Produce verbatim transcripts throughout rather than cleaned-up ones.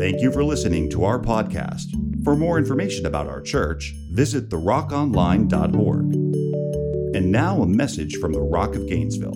Thank you for listening to our podcast. For more information about our church, visit the rock online dot org. And now a message from the Rock of Gainesville.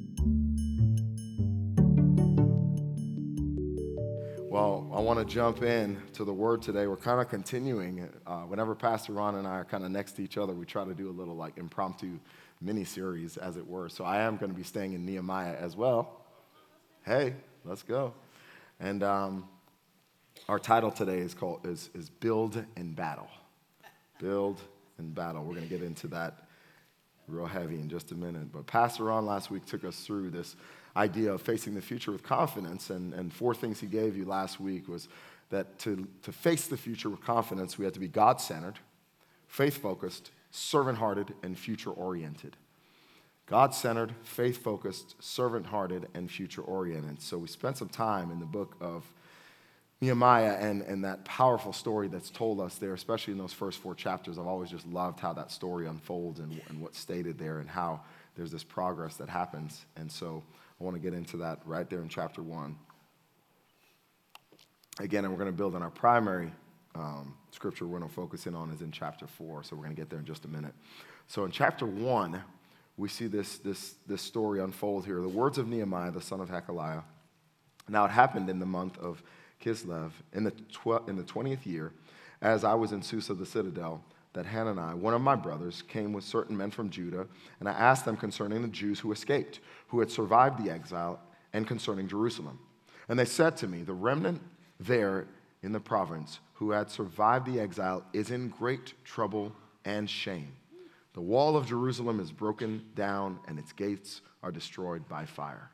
Well, I want to jump in to the word today. We're kind of continuing. Uh, whenever Pastor Ron and I are kind of next to each other, we try to do a little like impromptu mini-series, as it were. So I am going to be staying in Nehemiah as well. Hey, let's go. And um, our title today is called is, is Build and Battle. Build and Battle. We're going to get into that real heavy in just a minute. But Pastor Ron last week took us through this idea of facing the future with confidence, and, and four things he gave you last week was that to, to face the future with confidence, we have to be God-centered, faith-focused, servant-hearted, and future-oriented. God-centered, faith-focused, servant-hearted, and future-oriented. So we spent some time in the book of Nehemiah and, and that powerful story that's told us there, especially in those first four chapters. I've always just loved how that story unfolds and, and what's stated there and how there's this progress that happens. And so I want to get into that right there in chapter one. Again, and we're going to build on our primary um, scripture we're going to focus in on is in chapter four, so we're going to get there in just a minute. So in chapter one, we see this, this, this story unfold here. The words of Nehemiah, the son of Hakaliah. Now it happened in the month of Kislev, in the, tw- in the twentieth year, as I was in Susa the citadel, that Hanani, one of my brothers, came with certain men from Judah, and I asked them concerning the Jews who escaped, who had survived the exile, and concerning Jerusalem. And they said to me, the remnant there in the province who had survived the exile is in great trouble and shame. The wall of Jerusalem is broken down, and its gates are destroyed by fire.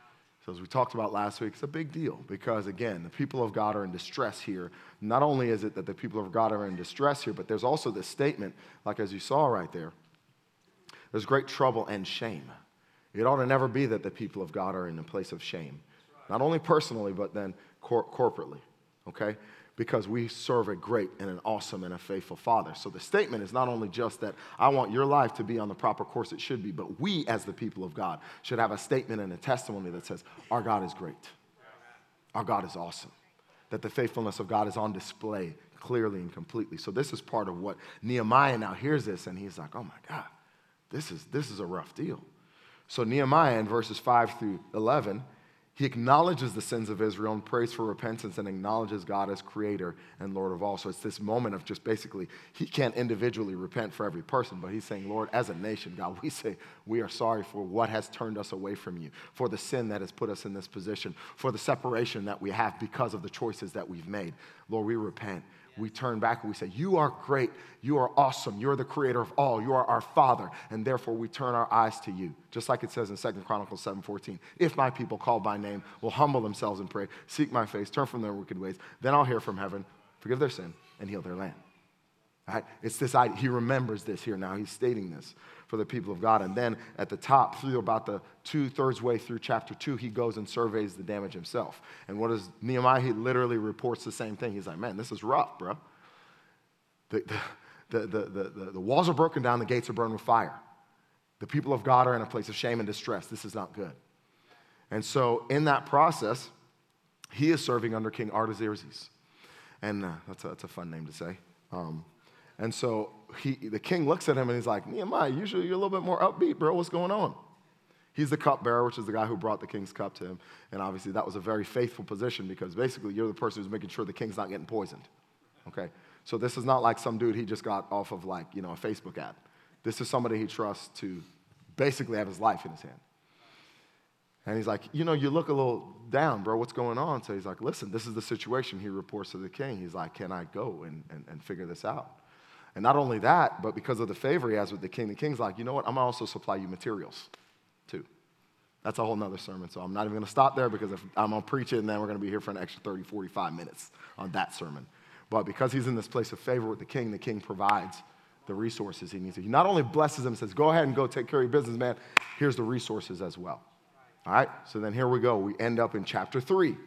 So as we talked about last week, it's a big deal because, again, the people of God are in distress here. Not only is it that the people of God are in distress here, but there's also this statement, like as you saw right there, there's great trouble and shame. It ought to never be that the people of God are in a place of shame, not only personally, but then cor- corporately, okay? Because we serve a great and an awesome and a faithful Father. So the statement is not only just that I want your life to be on the proper course it should be, but we as the people of God should have a statement and a testimony that says, our God is great. Our God is awesome. That the faithfulness of God is on display clearly and completely. So this is part of what Nehemiah now hears this, and he's like, oh my God, this is, this is a rough deal. So Nehemiah in verses five through eleven, he acknowledges the sins of Israel and prays for repentance and acknowledges God as creator and Lord of all. So it's this moment of just basically, he can't individually repent for every person, but he's saying, Lord, as a nation, God, we say we are sorry for what has turned us away from you, for the sin that has put us in this position, for the separation that we have because of the choices that we've made. Lord, we repent. We turn back and we say, you are great, you are awesome, you're the creator of all, you are our Father, and therefore we turn our eyes to you. Just like it says in Second Chronicles seven fourteen, if my people called by name will humble themselves and pray, seek my face, turn from their wicked ways, then I'll hear from heaven, forgive their sin, and heal their land. Right? It's this idea, he remembers this here now, he's stating this for the people of God. And then at the top, through about the two-thirds way through chapter two, he goes and surveys the damage himself. And what does Nehemiah? He literally reports the same thing. He's like, man, this is rough, bro. The, the, the, the, the, the walls are broken down, the gates are burned with fire. The people of God are in a place of shame and distress. This is not good. And so in that process, he is serving under King Artaxerxes. And uh, that's, a, that's a fun name to say. Um, And so he, the king looks at him and he's like, Nehemiah, usually you're a little bit more upbeat, bro. What's going on? He's the cupbearer, which is the guy who brought the king's cup to him. And obviously that was a very faithful position because basically you're the person who's making sure the king's not getting poisoned. Okay? So this is not like some dude he just got off of like, you know, a Facebook ad. This is somebody he trusts to basically have his life in his hand. And he's like, you know, you look a little down, bro. What's going on? So he's like, listen, this is the situation. He reports to the king. He's like, can I go and, and, and figure this out? And not only that, but because of the favor he has with the king, the king's like, you know what, I'm going to also supply you materials, too. That's a whole nother sermon, so I'm not even going to stop there because if I'm going to preach it, and then we're going to be here for an extra thirty, forty-five minutes on that sermon. But because he's in this place of favor with the king, the king provides the resources he needs. He not only blesses him and says, go ahead and go take care of your business, man, here's the resources as well. All right, so then here we go. We end up in chapter three.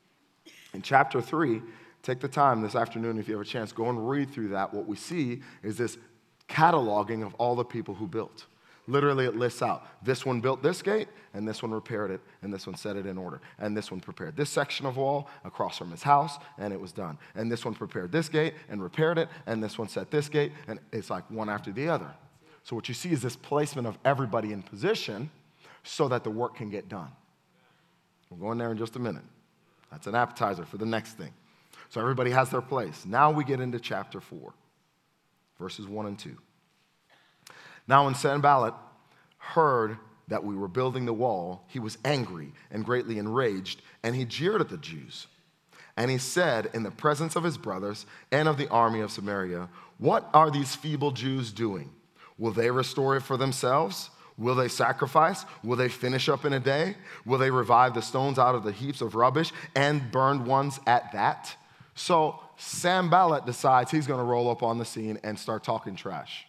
In chapter three, take the time this afternoon, if you have a chance, go and read through that. What we see is this cataloging of all the people who built. Literally, it lists out, this one built this gate, and this one repaired it, and this one set it in order. And this one prepared this section of wall across from his house, and it was done. And this one prepared this gate and repaired it, and this one set this gate, and it's like one after the other. So what you see is this placement of everybody in position so that the work can get done. We'll go in there in just a minute. That's an appetizer for the next thing. So everybody has their place. Now we get into chapter four, verses one and two. Now when Sanballat heard that we were building the wall, he was angry and greatly enraged, and he jeered at the Jews. And he said in the presence of his brothers and of the army of Samaria, what are these feeble Jews doing? Will they restore it for themselves? Will they sacrifice? Will they finish up in a day? Will they revive the stones out of the heaps of rubbish and burned ones at that? So Sanballat decides he's going to roll up on the scene and start talking trash.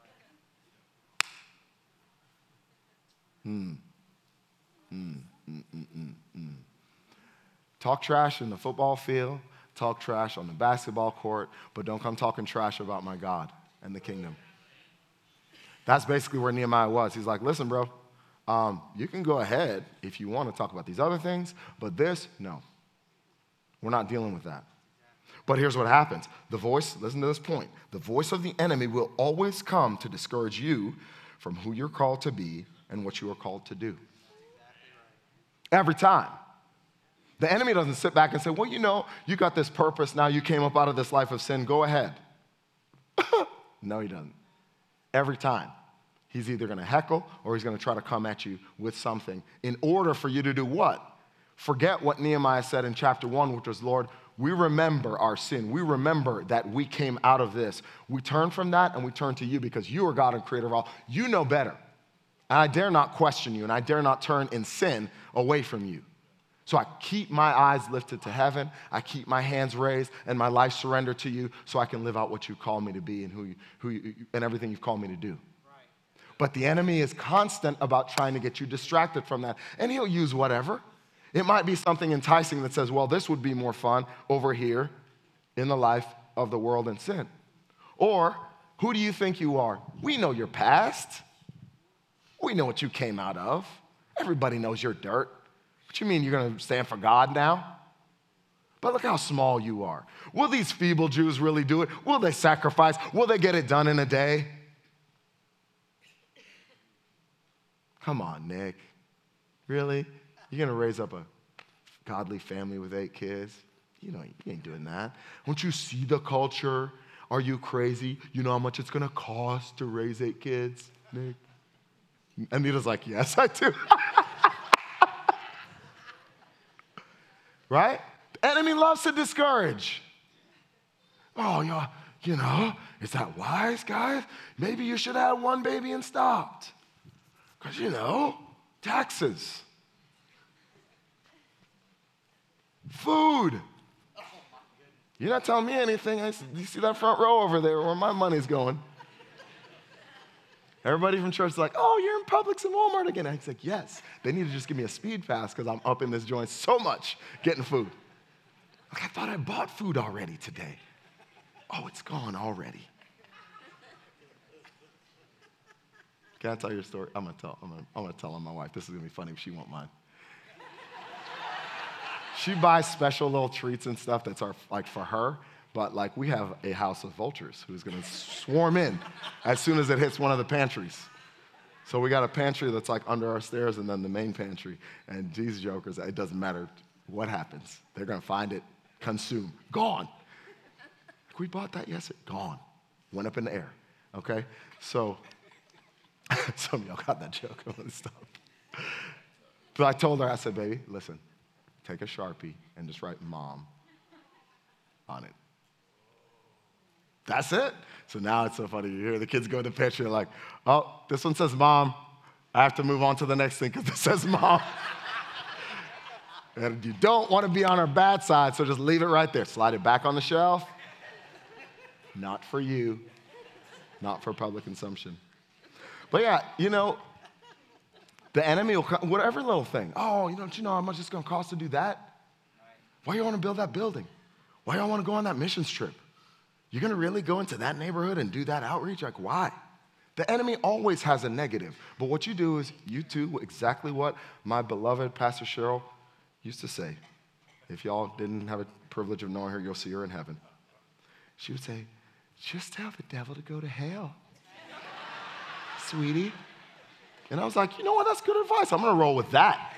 Hmm. Hmm. Mm, mm, mm, mm. Talk trash in the football field, talk trash on the basketball court, but don't come talking trash about my God and the kingdom. That's basically where Nehemiah was. He's like, listen, bro, um, you can go ahead if you want to talk about these other things, but this, no. We're not dealing with that. But here's what happens. The voice, listen to this point, the voice of the enemy will always come to discourage you from who you're called to be and what you are called to do. Every time. The enemy doesn't sit back and say, well, you know, you got this purpose, now you came up out of this life of sin, go ahead. No, he doesn't. Every time. He's either going to heckle or he's going to try to come at you with something in order for you to do what? Forget what Nehemiah said in chapter one, which was, Lord, we remember our sin. We remember that we came out of this. We turn from that and we turn to you because you are God and creator of all. You know better. And I dare not question you, and I dare not turn in sin away from you. So I keep my eyes lifted to heaven. I keep my hands raised and my life surrendered to you so I can live out what you call me to be and who you, who you, and everything you've called me to do. Right. But the enemy is constant about trying to get you distracted from that. And he'll use whatever. It might be something enticing that says, well, this would be more fun over here in the life of the world and sin. Or, who do you think you are? We know your past. We know what you came out of. Everybody knows your dirt. What you mean you're going to stand for God now? But look how small you are. Will these feeble Jews really do it? Will they sacrifice? Will they get it done in a day? Come on, Nick. Really? You're going to raise up a godly family with eight kids? You know, you ain't doing that. Don't you see the culture? Are you crazy? You know how much it's going to cost to raise eight kids, Nick? Anita's like, yes, I do. Right? The enemy loves to discourage. Oh, you you know, is that wise, guys? Maybe you should have one baby and stopped. Because, you know, taxes. Food. You're not telling me anything. I, you see that front row over there where my money's going? Everybody from church is like, oh, you're in Publix and Walmart again. And he's like, yes. They need to just give me a speed pass because I'm up in this joint so much getting food. Like, I thought I bought food already today. Oh, it's gone already. Can I tell you a story? I'm going to tell I'm gonna, I'm gonna tell on my wife. This is going to be funny if she won't mind. She buys special little treats and stuff that's our, like for her. But like we have a house of vultures who's going to swarm in as soon as it hits one of the pantries. So we got a pantry that's like under our stairs and then the main pantry. And these jokers, it doesn't matter what happens. They're going to find it, consume, gone. Like, we bought that yesterday, gone. Went up in the air, okay? So some of y'all got that joke. I'm going to stop. But I told her, I said, baby, listen, take a Sharpie and just write mom on it. That's it. So now it's so funny. You hear the kids go to the pantry, they're like, oh, this one says mom. I have to move on to the next thing because this says mom. And you don't want to be on our bad side, so just leave it right there. Slide it back on the shelf. Not for you. Not for public consumption. But yeah, you know, the enemy will come, whatever little thing. Oh, you know, don't you know how much it's going to cost to do that? Why do you want to build that building? Why do you want to go on that missions trip? You're going to really go into that neighborhood and do that outreach? Like, why? The enemy always has a negative. But what you do is you do exactly what my beloved Pastor Cheryl used to say. If y'all didn't have a privilege of knowing her, you'll see her in heaven. She would say, just tell the devil to go to hell, sweetie. And I was like, you know what? That's good advice. I'm going to roll with that.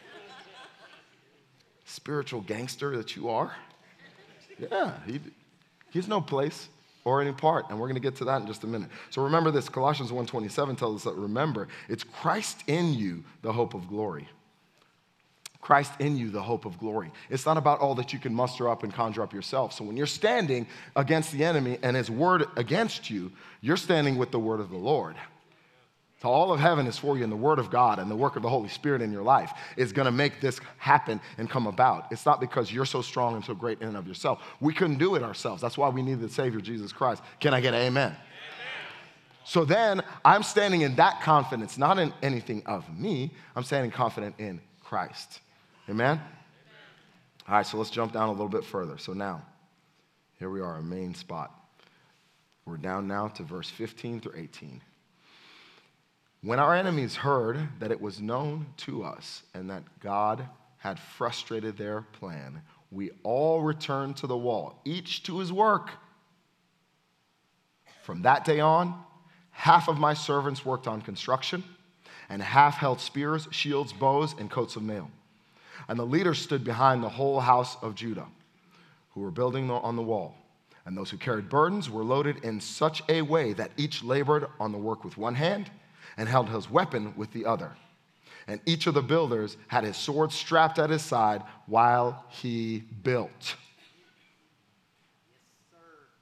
Spiritual gangster that you are. Yeah, he, he's no place or any part, and we're going to get to that in just a minute. So remember this, Colossians one twenty-seven tells us that, remember, it's Christ in you, the hope of glory. Christ in you, the hope of glory. It's not about all that you can muster up and conjure up yourself. So when you're standing against the enemy and his word against you, you're standing with the word of the Lord. So all of heaven is for you, and the word of God and the work of the Holy Spirit in your life is going to make this happen and come about. It's not because you're so strong and so great in and of yourself. We couldn't do it ourselves. That's why we needed the Savior, Jesus Christ. Can I get an amen? Amen. So then I'm standing in that confidence, not in anything of me. I'm standing confident in Christ. Amen? Amen? All right, so let's jump down a little bit further. So now, here we are, our main spot. We're down now to verse fifteen through eighteen. When our enemies heard that it was known to us and that God had frustrated their plan, we all returned to the wall, each to his work. From that day on, half of my servants worked on construction, and half held spears, shields, bows, and coats of mail. And the leaders stood behind the whole house of Judah, who were building on the wall. And those who carried burdens were loaded in such a way that each labored on the work with one hand and held his weapon with the other. And each of the builders had his sword strapped at his side while he built. Yes, sir.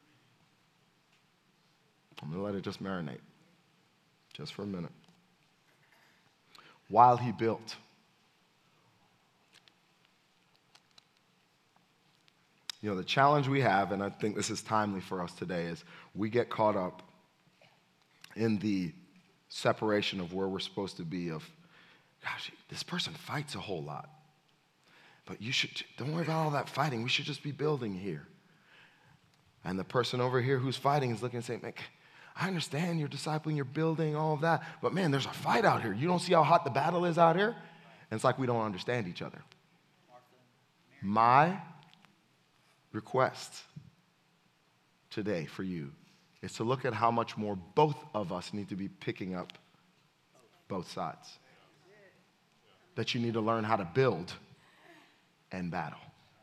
I'm going to let it just marinate just for a minute. While he built. You know, the challenge we have, and I think this is timely for us today, is we get caught up in the separation of where we're supposed to be of, gosh, this person fights a whole lot. But you should, don't worry about all that fighting. We should just be building here. And the person over here who's fighting is looking and saying, man, I understand you're discipling, you're building, all of that. But man, there's a fight out here. You don't see how hot the battle is out here? And it's like we don't understand each other. My request today for you is to look at how much more both of us need to be picking up both sides. That you need to learn how to build and battle.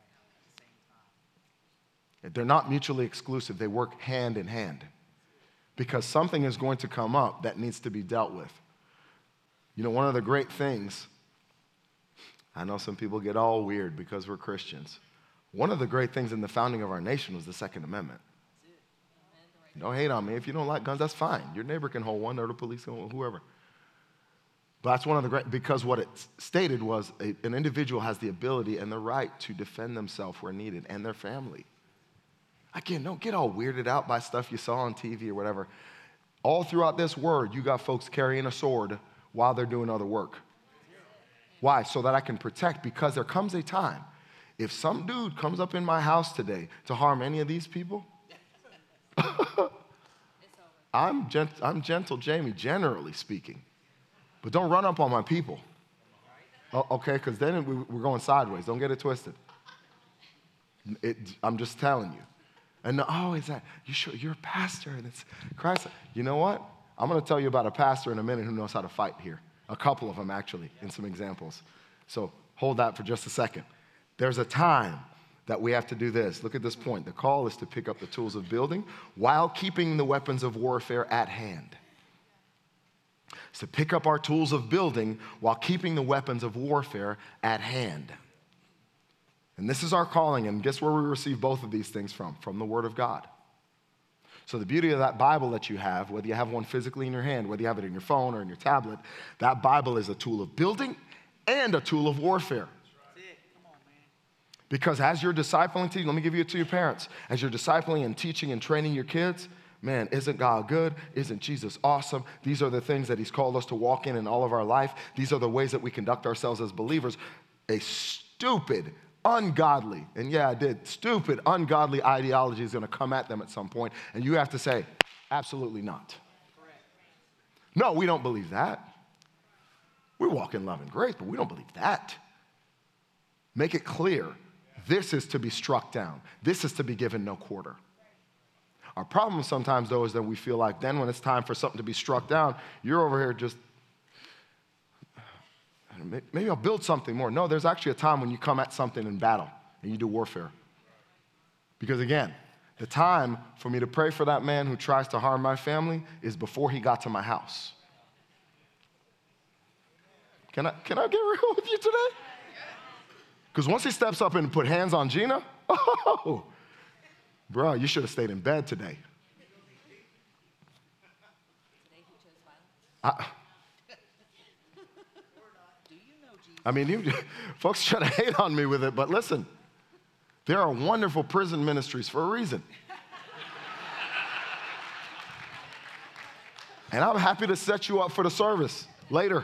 They're not mutually exclusive. They work hand in hand. Because something is going to come up that needs to be dealt with. You know, one of the great things, I know some people get all weird because we're Christians. One of the great things in the founding of our nation was the Second Amendment. Don't hate on me. If you don't like guns, that's fine. Your neighbor can hold one, or the police can hold whoever. But that's one of the great, because what it stated was a, an individual has the ability and the right to defend themselves where needed and their family. Again, don't get all weirded out by stuff you saw on T V or whatever. All throughout this word, you got folks carrying a sword while they're doing other work. Why? So that I can protect, because there comes a time, if some dude comes up in my house today to harm any of these people, I'm, gent- I'm gentle Jamie, generally speaking. But don't run up on my people. Oh, okay, because then we, we're going sideways. Don't get it twisted. It, I'm just telling you. And oh, is that, you sure you're a pastor and it's Christ? You know what? I'm going to tell you about a pastor in a minute who knows how to fight here. A couple of them, actually, in some examples. So hold that for just a second. There's a time that we have to do this. Look at this point. The call is to pick up the tools of building while keeping the weapons of warfare at hand. It's to pick up our tools of building while keeping the weapons of warfare at hand. And this is our calling, and guess where we receive both of these things from? From the Word of God. So the beauty of that Bible that you have, whether you have one physically in your hand, whether you have it in your phone or in your tablet, that Bible is a tool of building and a tool of warfare. Because as you're discipling, let me give you it to your parents. As you're discipling and teaching and training your kids, man, isn't God good? Isn't Jesus awesome? These are the things that he's called us to walk in in all of our life. These are the ways that we conduct ourselves as believers. A stupid, ungodly, and yeah, I did, stupid, ungodly ideology is going to come at them at some point, and you have to say, absolutely not. No, we don't believe that. We walk in love and grace, but we don't believe that. Make it clear. This is to be struck down. This is to be given no quarter. Our problem sometimes, though, is that we feel like then when it's time for something to be struck down, you're over here just, maybe I'll build something more. No, there's actually a time when you come at something in battle and you do warfare. Because again, the time for me to pray for that man who tries to harm my family is before he got to my house. Can I, can I get real with you today? Because once he steps up and put hands on Gina, oh, bro, you should have stayed in bed today. I, I mean, you, folks try to hate on me with it, but listen, there are wonderful prison ministries for a reason. And I'm happy to set you up for the service later.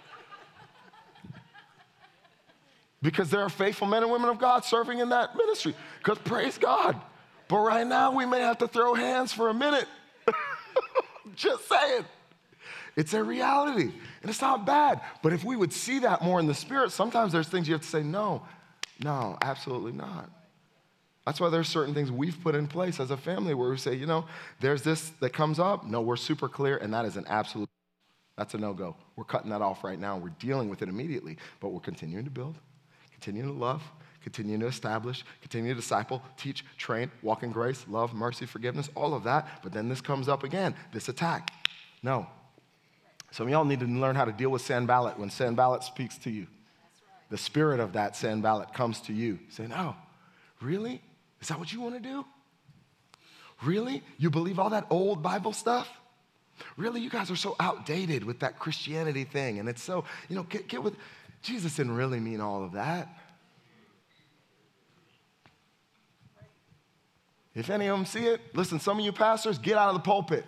Because there are faithful men and women of God serving in that ministry. Because praise God. But right now, we may have to throw hands for a minute. Just saying. It's a reality. And it's not bad. But if we would see that more in the spirit, sometimes there's things you have to say, no, no, absolutely not. That's why there's certain things we've put in place as a family where we say, you know, there's this that comes up. No, we're super clear, and that is an absolute, that's a no-go. We're cutting that off right now. We're dealing with it immediately. But we're continuing to build. Continue to love, continue to establish, continue to disciple, teach, train, walk in grace, love, mercy, forgiveness, all of that. But then this comes up again, this attack. No. Some of y'all need to learn how to deal with Sanballat when Sanballat speaks to you. Right. The spirit of that Sanballat comes to you saying, oh, really? Is that what you want to do? Really? You believe all that old Bible stuff? Really? You guys are so outdated with that Christianity thing. And it's so, you know, get, get with... Jesus didn't really mean all of that. If any of them see it, listen, some of you pastors, get out of the pulpit.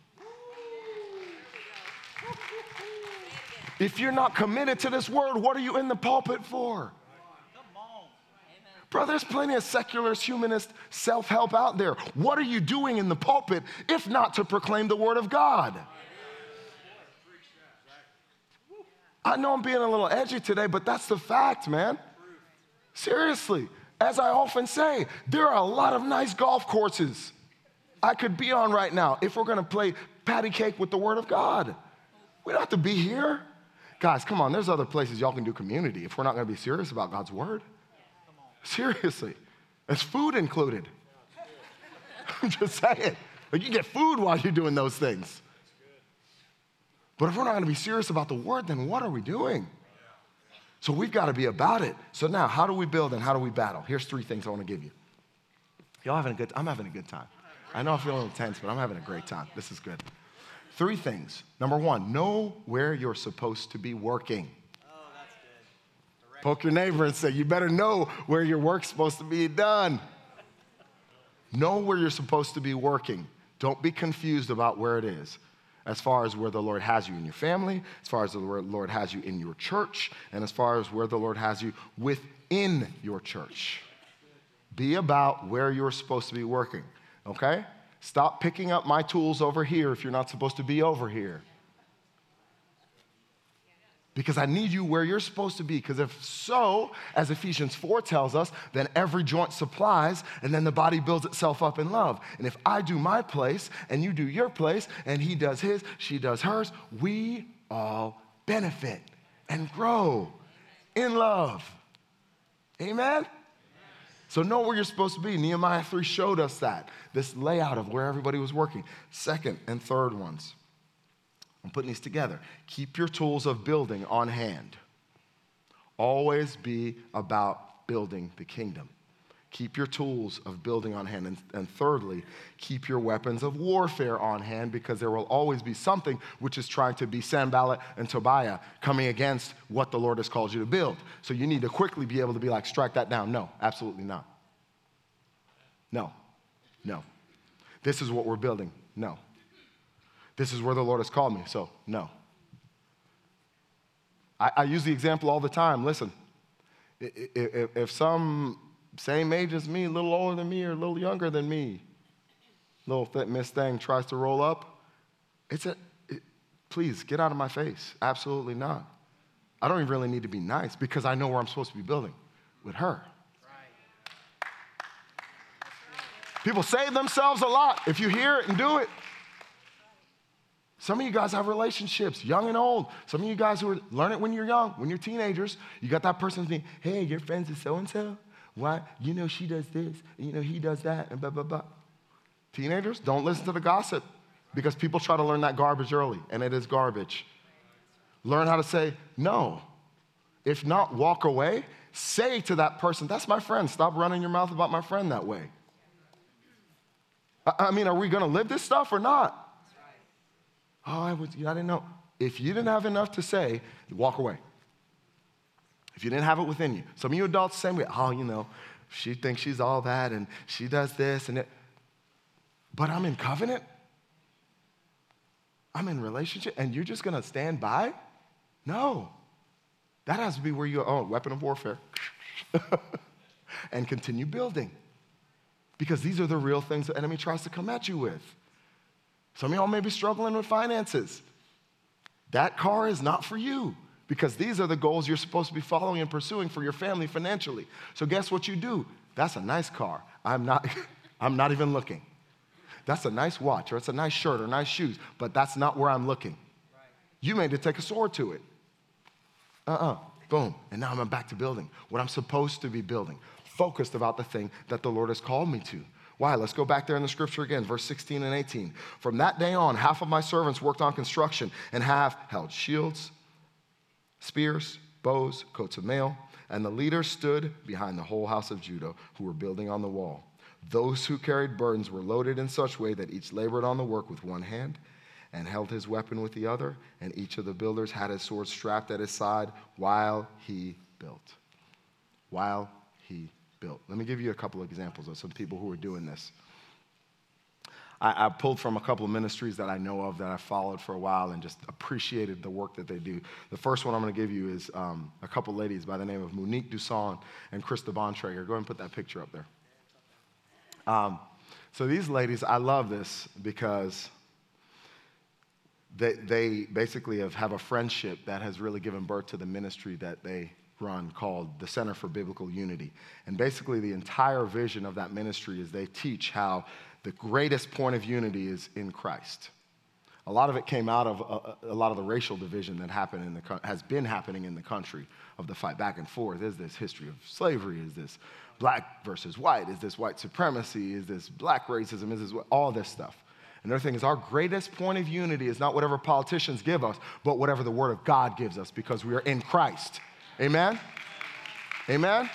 If you're not committed to this word, what are you in the pulpit for? Bro, there's plenty of secularist, humanist self-help out there. What are you doing in the pulpit if not to proclaim the word of God? I know I'm being a little edgy today, but that's the fact, man. Seriously. As I often say, there are a lot of nice golf courses I could be on right now if we're going to play patty cake with the Word of God. We don't have to be here. Guys, come on. There's other places y'all can do community if we're not going to be serious about God's Word. Seriously. There's food included. I'm just saying. Like, you get food while you're doing those things. But if we're not going to be serious about the word, then what are we doing? So we've got to be about it. So now, how do we build and how do we battle? Here's three things I want to give you. Y'all having a good, I'm having a good time. I know I feel a little tense, but I'm having a great time. This is good. Three things. Number one, know where you're supposed to be working. Oh, that's good. Poke your neighbor and say, you better know where your work's supposed to be done. Know where you're supposed to be working. Don't be confused about where it is. As far as where the Lord has you in your family, as far as the Lord has you in your church, and as far as where the Lord has you within your church. Be about where you're supposed to be working, okay? Stop picking up my tools over here if you're not supposed to be over here. Because I need you where you're supposed to be. Because if so, as Ephesians four tells us, then every joint supplies, and then the body builds itself up in love. And if I do my place, and you do your place, and he does his, she does hers, we all benefit and grow in love. Amen? So know where you're supposed to be. Nehemiah three showed us that, this layout of where everybody was working. Second and third ones. I'm putting these together. Keep your tools of building on hand. Always be about building the kingdom. Keep your tools of building on hand. And, and thirdly, keep your weapons of warfare on hand, because there will always be something which is trying to be Sanballat and Tobiah coming against what the Lord has called you to build. So you need to quickly be able to be like, strike that down. No, absolutely not. No, no. This is what we're building. No. This is where the Lord has called me, so no. I, I use the example all the time. Listen, if, if some same age as me, a little older than me, or a little younger than me, little Miss Thing tries to roll up, it's a, it, please get out of my face. Absolutely not. I don't even really need to be nice because I know where I'm supposed to be building, with her. People save themselves a lot if you hear it and do it. Some of you guys have relationships, young and old. Some of you guys who are, learn it when you're young, when you're teenagers. You got that person saying, hey, your friends is so-and-so. Why? You know she does this, and you know he does that, and blah, blah, blah. Teenagers, don't listen to the gossip because people try to learn that garbage early, and it is garbage. Learn how to say no. If not, walk away. Say to that person, that's my friend. Stop running your mouth about my friend that way. I mean, are we going to live this stuff or not? Oh, I, was, I didn't know. If you didn't have enough to say, walk away. If you didn't have it within you. Some of you adults, same way. Oh, you know, she thinks she's all that, and she does this and it. But I'm in covenant. I'm in relationship, and you're just going to stand by? No. That has to be where you are. Oh, weapon of warfare. And continue building. Because these are the real things the enemy tries to come at you with. Some of y'all may be struggling with finances. That car is not for you because these are the goals you're supposed to be following and pursuing for your family financially. So guess what you do? That's a nice car. I'm not, I'm not even looking. That's a nice watch or it's a nice shirt or nice shoes, but that's not where I'm looking. You made to take a sword to it. Uh-uh. Boom. And now I'm back to building what I'm supposed to be building. Focused about the thing that the Lord has called me to. Why? Let's go back there in the scripture again, verse sixteen and eighteen. From that day on, half of my servants worked on construction and half held shields, spears, bows, coats of mail, and the leaders stood behind the whole house of Judah who were building on the wall. Those who carried burdens were loaded in such way that each labored on the work with one hand and held his weapon with the other, and each of the builders had his sword strapped at his side while he built. While he built. Let me give you a couple of examples of some people who are doing this. I, I pulled from a couple of ministries that I know of that I followed for a while and just appreciated the work that they do. The first one I'm going to give you is um, a couple ladies by the name of Monique Dusson and Krista Bontrager. Go ahead and put that picture up there. Um, so these ladies, I love this because they, they basically have, have a friendship that has really given birth to the ministry that they run called the Center for Biblical Unity. And basically the entire vision of that ministry is they teach how the greatest point of unity is in Christ. A lot of it came out of a, a lot of the racial division that happened in the has been happening in the country, of the fight back and forth. Is this history of slavery? Is this black versus white? Is this white supremacy? Is this black racism? Is this all this stuff? Another thing is our greatest point of unity is not whatever politicians give us, but whatever the Word of God gives us, because we are in Christ. Amen? Amen?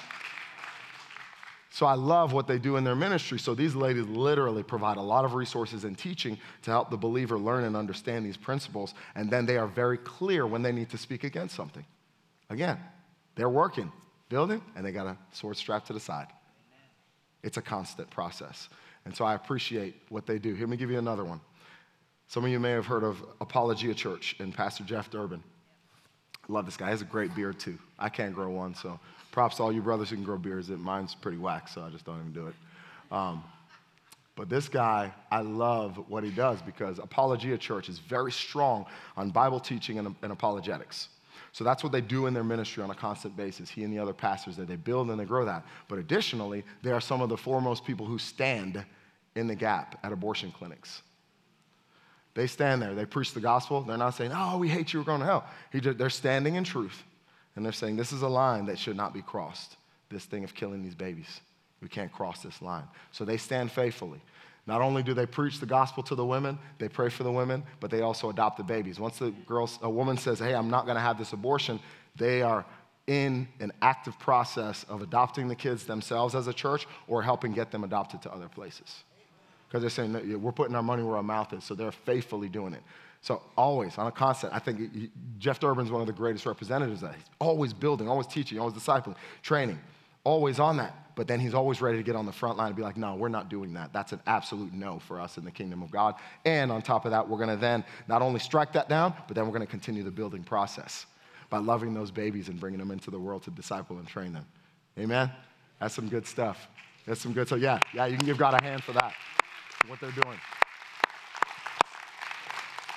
So I love what they do in their ministry. So these ladies literally provide a lot of resources and teaching to help the believer learn and understand these principles. And then they are very clear when they need to speak against something. Again, they're working, building, and they got a sword strapped to the side. It's a constant process. And so I appreciate what they do. Here, let me give you another one. Some of you may have heard of Apologia Church and Pastor Jeff Durbin. Love this guy. He has a great beard, too. I can't grow one, so props to all you brothers who can grow beards. Mine's pretty whack, so I just don't even do it. Um, but this guy, I love what he does because Apologia Church is very strong on Bible teaching and, and apologetics. So that's what they do in their ministry on a constant basis, he and the other pastors, that they build and they grow that. But additionally, they are some of the foremost people who stand in the gap at abortion clinics. They stand there. They preach the gospel. They're not saying, oh, we hate you, we're going to hell. He just, they're standing in truth. And they're saying, this is a line that should not be crossed, this thing of killing these babies. We can't cross this line. So they stand faithfully. Not only do they preach the gospel to the women, they pray for the women, but they also adopt the babies. Once the girl, a woman says, hey, I'm not going to have this abortion, they are in an active process of adopting the kids themselves as a church or helping get them adopted to other places. Because they're saying, we're putting our money where our mouth is, so they're faithfully doing it. So always, on a constant, I think he, Jeff Durbin's one of the greatest representatives of that. He's always building, always teaching, always discipling, training, always on that. But then he's always ready to get on the front line and be like, no, we're not doing that. That's an absolute no for us in the kingdom of God. And on top of that, we're going to then not only strike that down, but then we're going to continue the building process by loving those babies and bringing them into the world to disciple and train them. Amen? That's some good stuff. That's some good stuff. Yeah, yeah, you can give God a hand for that, what they're doing.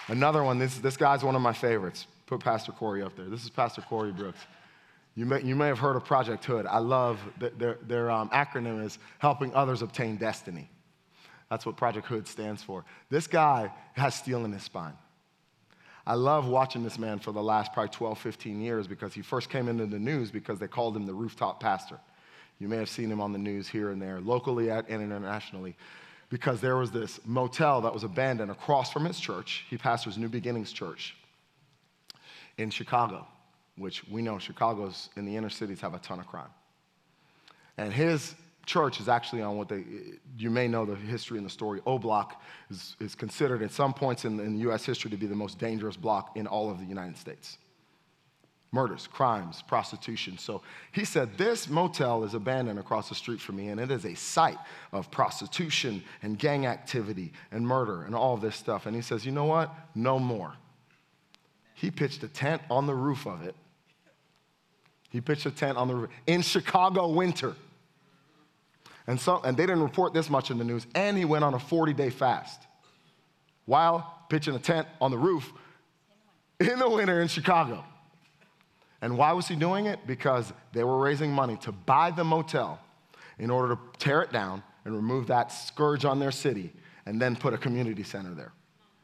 Another one, this, this guy's one of my favorites. Put Pastor Corey up there. This is Pastor Corey Brooks. You may, you may have heard of Project Hood. I love that their, their um, acronym is Helping Others Obtain Destiny. That's what Project Hood stands for. This guy has steel in his spine. I love watching this man for the last probably twelve, fifteen years because he first came into the news because they called him the rooftop pastor. You may have seen him on the news here and there, locally and internationally, because there was this motel that was abandoned across from his church. He pastors New Beginnings Church in Chicago, which we know Chicago's in the inner cities have a ton of crime. And his church is actually on what they, you may know the history and the story. O Block is, is considered at some points in, in U S history to be the most dangerous block in all of the United States. Murders, crimes, prostitution. So he said, this motel is abandoned across the street from me, and it is a site of prostitution and gang activity and murder and all of this stuff. And he says, you know what? No more. He pitched a tent on the roof of it. He pitched a tent on the roof in Chicago winter. And, so, and they didn't report this much in the news. And he went on a forty-day fast while pitching a tent on the roof in the winter in Chicago. And why was he doing it? Because they were raising money to buy the motel in order to tear it down and remove that scourge on their city and then put a community center there.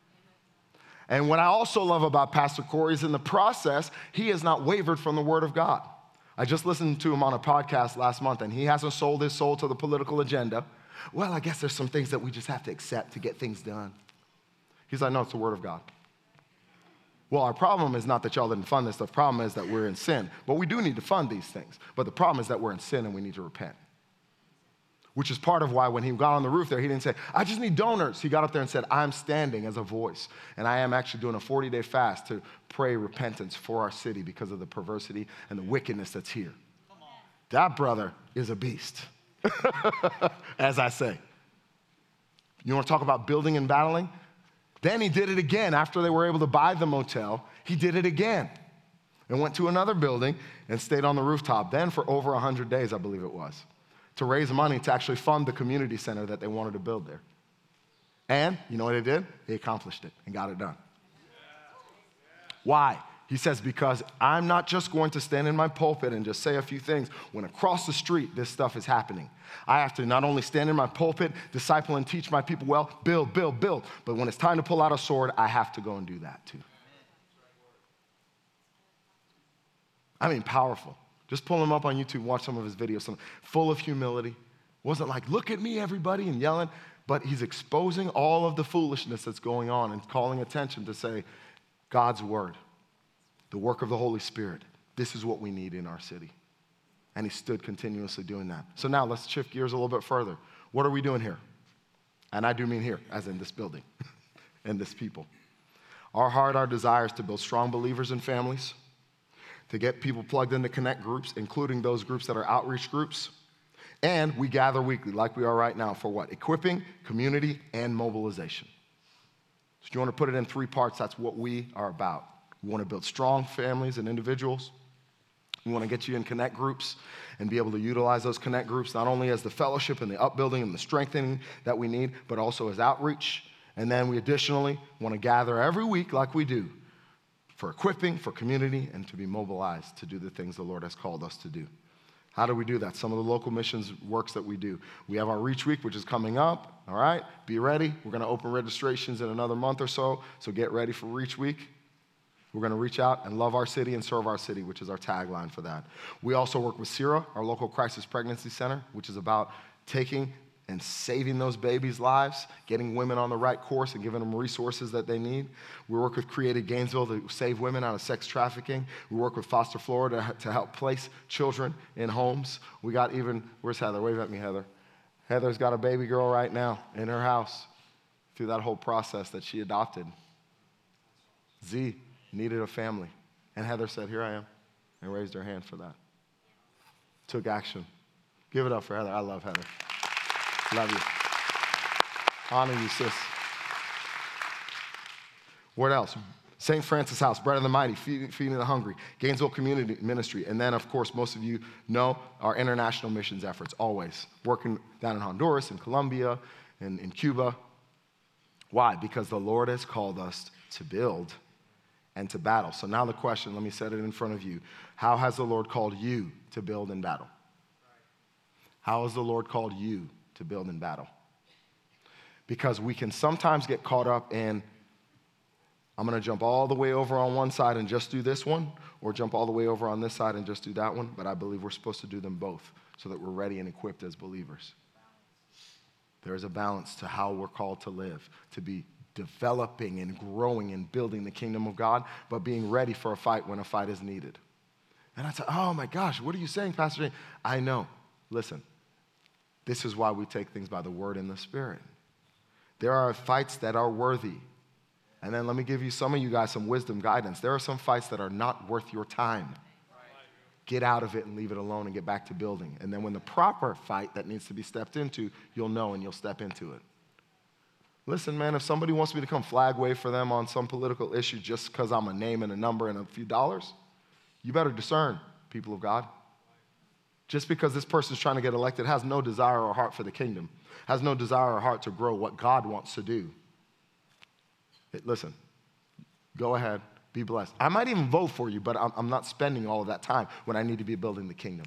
And what I also love about Pastor Corey is in the process, he has not wavered from the Word of God. I just listened to him on a podcast last month, and he hasn't sold his soul to the political agenda. Well, I guess there's some things that we just have to accept to get things done. He's like, no, it's the Word of God. Well, our problem is not that y'all didn't fund this. The problem is that we're in sin. But we do need to fund these things. But the problem is that we're in sin and we need to repent. Which is part of why when he got on the roof there, he didn't say, I just need donors. He got up there and said, I'm standing as a voice. And I am actually doing a forty-day fast to pray repentance for our city because of the perversity and the wickedness that's here. That brother is a beast, as I say. You want to talk about building and battling? Then he did it again. After they were able to buy the motel, he did it again and went to another building and stayed on the rooftop then for over one hundred days, I believe it was, to raise money to actually fund the community center that they wanted to build there. And you know what he did? He accomplished it and got it done. Why? He says, because I'm not just going to stand in my pulpit and just say a few things. When across the street, this stuff is happening. I have to not only stand in my pulpit, disciple and teach my people well, build, build, build. But when it's time to pull out a sword, I have to go and do that too. I mean, powerful. Just pull him up on YouTube, watch some of his videos, some, full of humility. Wasn't like, look at me, everybody, and yelling. But he's exposing all of the foolishness that's going on and calling attention to say, God's word. The work of the Holy Spirit. This is what we need in our city. And he stood continuously doing that. So now let's shift gears a little bit further. What are we doing here? And I do mean here, as in this building and this people. Our heart, our desire is to build strong believers in families, to get people plugged into connect groups, including those groups that are outreach groups. And we gather weekly, like we are right now, for what? Equipping, community, and mobilization. So if you want to put it in three parts, that's what we are about. We want to build strong families and individuals. We want to get you in connect groups and be able to utilize those connect groups not only as the fellowship and the upbuilding and the strengthening that we need, but also as outreach. And then we additionally want to gather every week like we do for equipping, for community, and to be mobilized to do the things the Lord has called us to do. How do we do that? Some of the local missions works that we do. We have our Reach Week, which is coming up, all right? Be ready. We're going to open registrations in another month or so, so get ready for Reach Week. We're going to reach out and love our city and serve our city, which is our tagline for that. We also work with CIRA, our local crisis pregnancy center, which is about taking and saving those babies' lives, getting women on the right course and giving them resources that they need. We work with Created Gainesville to save women out of sex trafficking. We work with Foster Florida to help place children in homes. We got even, where's Heather? Wave at me, Heather. Heather's got a baby girl right now in her house through that whole process that she adopted. Z needed a family. And Heather said, here I am, and raised her hand for that. Took action. Give it up for Heather. I love Heather. Love you. Honor you, sis. What else? Saint Francis House, Bread of the Mighty, Feeding, Feeding the Hungry, Gainesville Community Ministry, and then, of course, most of you know our international missions efforts, always. Working down in Honduras, in Colombia, and in Cuba. Why? Because the Lord has called us to build and to battle. So now the question, let me set it in front of you. How has the Lord called you to build and battle? How has the Lord called you to build and battle? Because we can sometimes get caught up in, I'm going to jump all the way over on one side and just do this one, or jump all the way over on this side and just do that one. But I believe we're supposed to do them both so that we're ready and equipped as believers. There is a balance to how we're called to live, to be developing and growing and building the kingdom of God, but being ready for a fight when a fight is needed. And I said, oh my gosh, what are you saying, Pastor Jay? I know. Listen, this is why we take things by the word and the spirit. There are fights that are worthy. And then let me give you some of you guys some wisdom guidance. There are some fights that are not worth your time. Get out of it and leave it alone and get back to building. And then when the proper fight that needs to be stepped into, you'll know and you'll step into it. Listen, man, if somebody wants me to come flag wave for them on some political issue just because I'm a name and a number and a few dollars, you better discern, people of God. Just because this person's trying to get elected has no desire or heart for the kingdom, has no desire or heart to grow what God wants to do. It, listen, go ahead, be blessed. I might even vote for you, but I'm, I'm not spending all of that time when I need to be building the kingdom.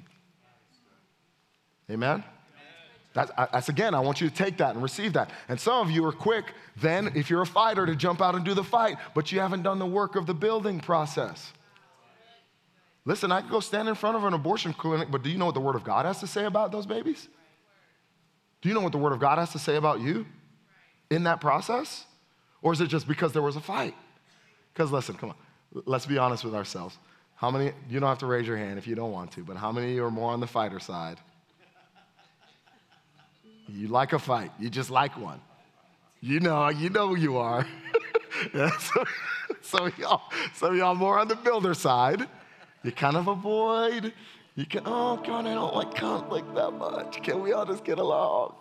Amen? That's, that's, again, I want you to take that and receive that. And some of you are quick then, if you're a fighter, to jump out and do the fight, but you haven't done the work of the building process. Listen, I could go stand in front of an abortion clinic, but do you know what the Word of God has to say about those babies? Do you know what the Word of God has to say about you in that process? Or is it just because there was a fight? Because listen, come on, let's be honest with ourselves. How many, you don't have to raise your hand if you don't want to, but how many of you are more on the fighter side? You like a fight. You just like one. You know, you know who you are. Yeah, so, some of y'all, some of y'all more on the builder side. You kind of avoid. You can, oh, God, I don't like conflict that much. Can we all just get along?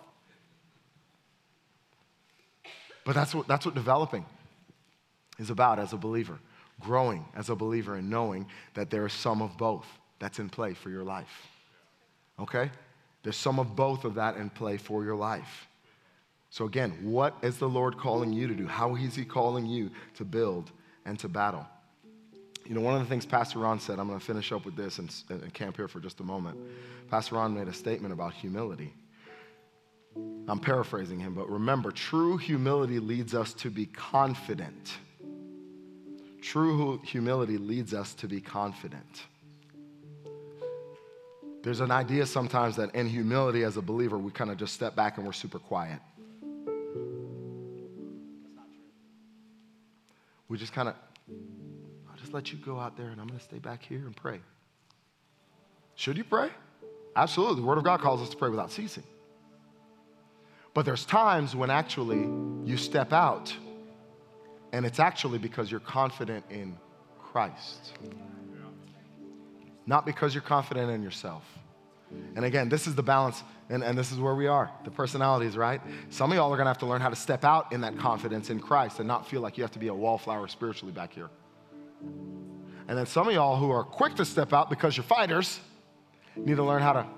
But that's what, that's what developing is about as a believer. Growing as a believer and knowing that there is some of both that's in play for your life. Okay? There's some of both of that in play for your life. So again, what is the Lord calling you to do? How is he calling you to build and to battle? You know, one of the things Pastor Ron said, I'm going to finish up with this and, and camp here for just a moment. Pastor Ron made a statement about humility. I'm paraphrasing him, but remember, true humility leads us to be confident. True humility leads us to be confident. There's an idea sometimes that in humility as a believer, we kind of just step back and we're super quiet. We just kind of, I'll just let you go out there and I'm going to stay back here and pray. Should you pray? Absolutely. The Word of God calls us to pray without ceasing. But there's times when actually you step out and it's actually because you're confident in Christ. Not because you're confident in yourself. And again, this is the balance, and, and this is where we are, the personalities, right? Some of y'all are going to have to learn how to step out in that confidence in Christ and not feel like you have to be a wallflower spiritually back here. And then some of y'all who are quick to step out because you're fighters need to learn how to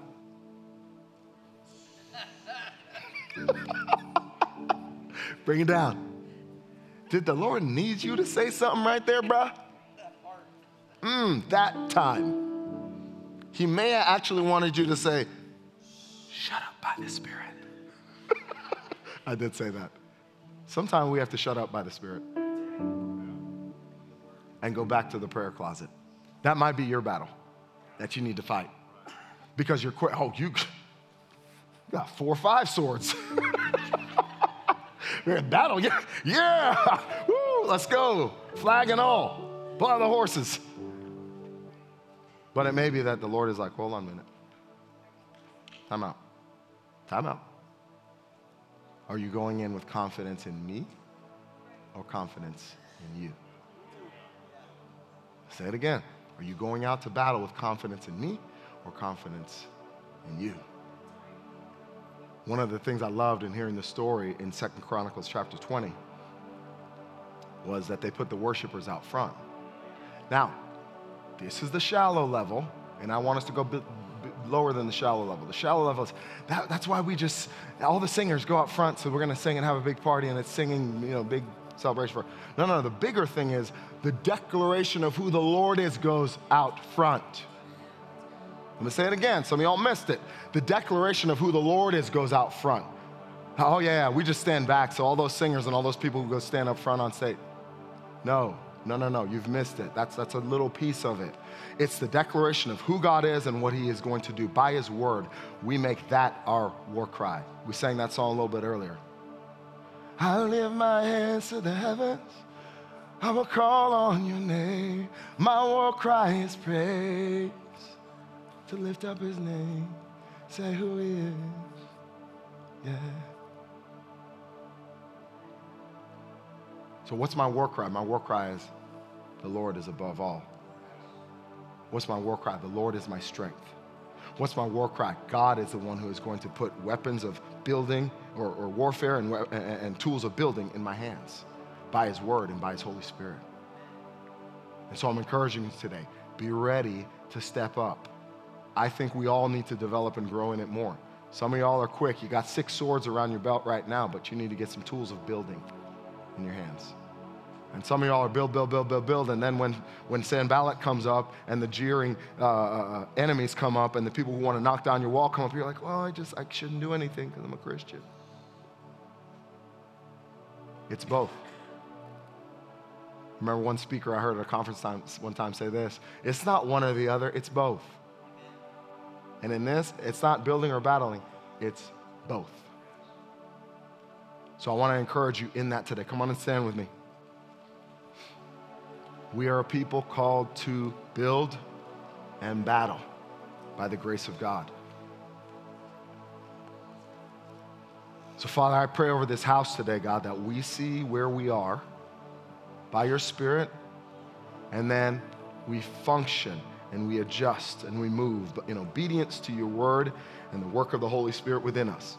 bring it down. Did the Lord need you to say something right there, bruh? Mm, that time. He may have actually wanted you to say, shut up by the Spirit. I did say that. Sometimes we have to shut up by the Spirit and go back to the prayer closet. That might be your battle that you need to fight because you're quick. Oh, you got four or five swords. We're in battle. Yeah, yeah. Woo, let's go. Flag and all. Pull out the horses. But it may be that the Lord is like, hold on a minute. Time out. Time out. Are you going in with confidence in me or confidence in you? Say it again. Are you going out to battle with confidence in me or confidence in you? One of the things I loved in hearing the story in Second Chronicles chapter twenty was that they put the worshipers out front. Now, this is the shallow level, and I want us to go bit, bit lower than the shallow level. The shallow level is, that, that's why we just, all the singers go out front, so we're going to sing and have a big party, and it's singing, you know, big celebration for. No, no, the bigger thing is the declaration of who the Lord is goes out front. I'm gonna say it again, some of y'all missed it. The declaration of who the Lord is goes out front. Oh yeah, we just stand back, so all those singers and all those people who go stand up front on stage. No, no, no, no, you've missed it. That's, that's a little piece of it. It's the declaration of who God is and what he is going to do. By his word, we make that our war cry. We sang that song a little bit earlier. I lift my hands to the heavens. I will call on your name. My war cry is praise. To lift up his name, say who he is, yeah. So what's my war cry? My war cry is, the Lord is above all. What's my war cry? The Lord is my strength. What's my war cry? God is the one who is going to put weapons of building or, or warfare and, and, and tools of building in my hands by his word and by his Holy Spirit. And so I'm encouraging you today, be ready to step up. I think we all need to develop and grow in it more. Some of y'all are quick. You got six swords around your belt right now, but you need to get some tools of building in your hands. And some of y'all are build, build, build, build, build, and then when, when Sanballat comes up and the jeering uh, uh, enemies come up and the people who want to knock down your wall come up, you're like, well, I just, I shouldn't do anything because I'm a Christian. It's both. Remember one speaker I heard at a conference time, one time say this, it's not one or the other, it's both. And in this, it's not building or battling, it's both. So I want to encourage you in that today. Come on and stand with me. We are a people called to build and battle by the grace of God. So Father, I pray over this house today, God, that we see where we are by your Spirit, and then we function and we adjust and we move in obedience to your word and the work of the Holy Spirit within us.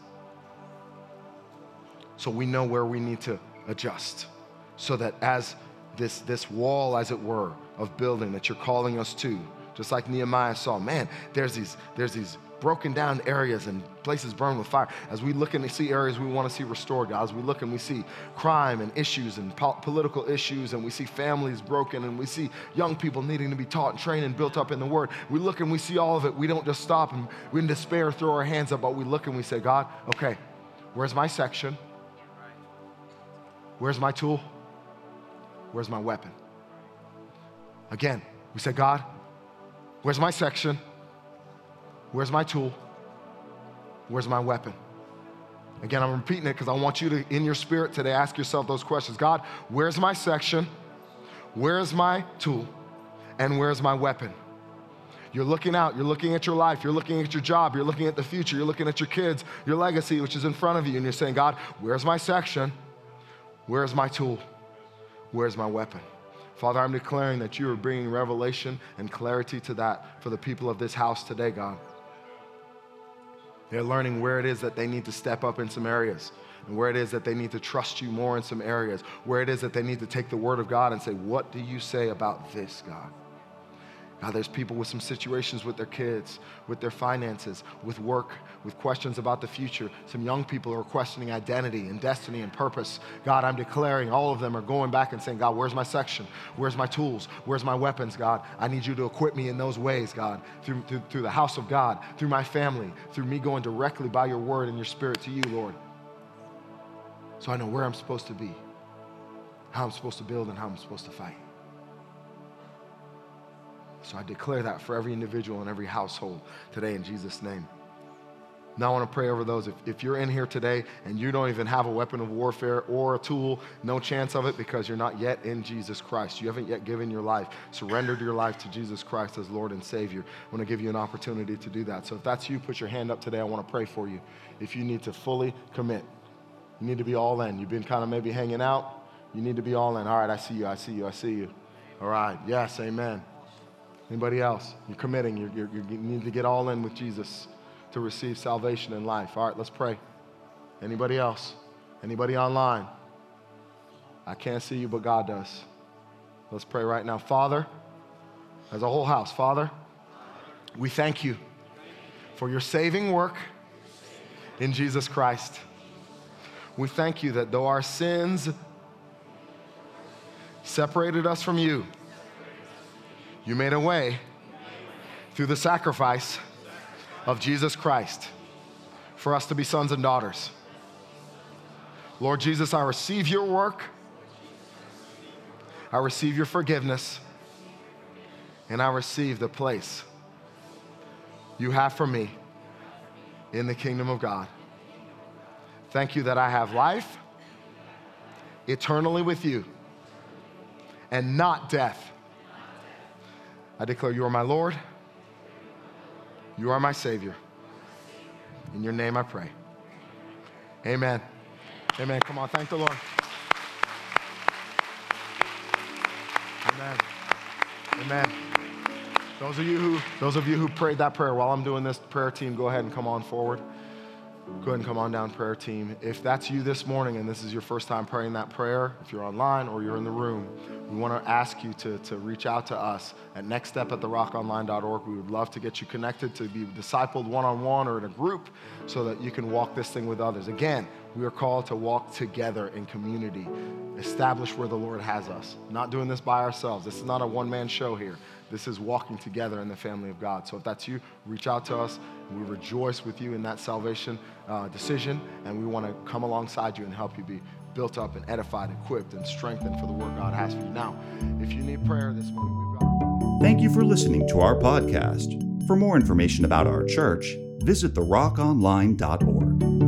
So we know where we need to adjust, so that as this, this wall, as it were, of building that you're calling us to, just like Nehemiah saw, man, there's these, there's these broken down areas and places burned with fire. As we look and see areas we want to see restored, God, as we look and we see crime and issues and po- political issues, and we see families broken, and we see young people needing to be taught and trained and built up in the word, we look and we see all of it. We don't just stop and we in despair throw our hands up, but we look and we say, God, okay, where's my section? Where's my tool? Where's my weapon? Again, we say, God, where's my section? Where's my tool? Where's my weapon? Again, I'm repeating it because I want you to, in your spirit today, ask yourself those questions. God, where's my section? Where's my tool? And where's my weapon? You're looking out, you're looking at your life, you're looking at your job, you're looking at the future, you're looking at your kids, your legacy, which is in front of you, and you're saying, God, where's my section? Where's my tool? Where's my weapon? Father, I'm declaring that you are bringing revelation and clarity to that for the people of this house today, God. They're learning where it is that they need to step up in some areas, and where it is that they need to trust you more in some areas, where it is that they need to take the word of God and say, what do you say about this, God? God, there's people with some situations with their kids, with their finances, with work, with questions about the future. Some young people are questioning identity and destiny and purpose. God, I'm declaring all of them are going back and saying, God, where's my section? Where's my tools? Where's my weapons, God? I need you to equip me in those ways, God, through, through, through the house of God, through my family, through me going directly by your word and your spirit to you, Lord. So I know where I'm supposed to be, how I'm supposed to build, and how I'm supposed to fight. So I declare that for every individual and every household today in Jesus' name. Now I want to pray over those. If, if you're in here today and you don't even have a weapon of warfare or a tool, no chance of it because you're not yet in Jesus Christ. You haven't yet given your life, surrendered your life to Jesus Christ as Lord and Savior. I want to give you an opportunity to do that. So if that's you, put your hand up today. I want to pray for you. If you need to fully commit, you need to be all in. You've been kind of maybe hanging out. You need to be all in. All right, I see you, I see you, I see you. All right, yes, amen. Anybody else? You're committing. You're, you're, you need to get all in with Jesus to receive salvation in life. All right, let's pray. Anybody else? Anybody online? I can't see you, but God does. Let's pray right now. Father, as a whole house, Father, we thank you for your saving work in Jesus Christ. We thank you that though our sins separated us from you. You made a way through the sacrifice of Jesus Christ for us to be sons and daughters. Lord Jesus, I receive your work. I receive your forgiveness. And I receive the place you have for me in the kingdom of God. Thank you that I have life eternally with you and not death. I declare you are my Lord. You are my Savior. In your name I pray. Amen. Amen. Come on, thank the Lord. Amen. Amen. Those of you who, those of you who prayed that prayer, while I'm doing this, prayer team, go ahead and come on forward. Go ahead and come on down, prayer team. If that's you this morning and this is your first time praying that prayer, if you're online or you're in the room, we want to ask you to, to reach out to us at next step at the rock online dot org. We would love to get you connected, to be discipled one-on-one or in a group so that you can walk this thing with others. Again, we are called to walk together in community, establish where the Lord has us. Not doing this by ourselves. This is not a one-man show here. This is walking together in the family of God. So if that's you, reach out to us. We rejoice with you in that salvation uh, decision, and we want to come alongside you and help you be built up and edified, equipped, and strengthened for the work God has for you. Now, if you need prayer this morning, we've got... Thank you for listening to our podcast. For more information about our church, visit the rock online dot org.